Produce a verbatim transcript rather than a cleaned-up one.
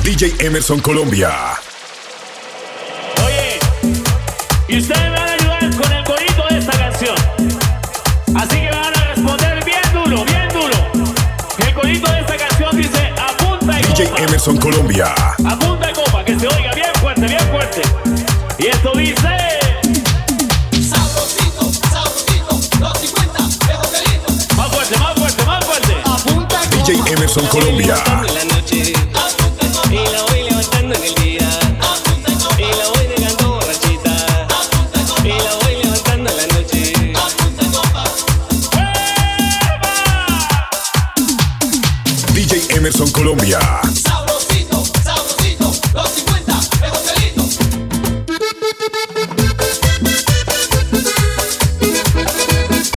D J Emerson Colombia. Oye, y ustedes me van a ayudar con el corito de esta canción. Así que me van a responder bien duro, bien duro. El corito de esta canción dice a punta de D J copa. Emerson Colombia. A punta de copa, que se oiga bien fuerte, bien fuerte. Y esto dice... Sabrosito, sabrosito, los cincuenta, es joselito. Más fuerte, más fuerte, más fuerte. Apunta D J Emerson Colombia. En la noche y la voy levantando en el día y la voy dejando borrachita y la voy levantando en la noche. D J Emerson Colombia.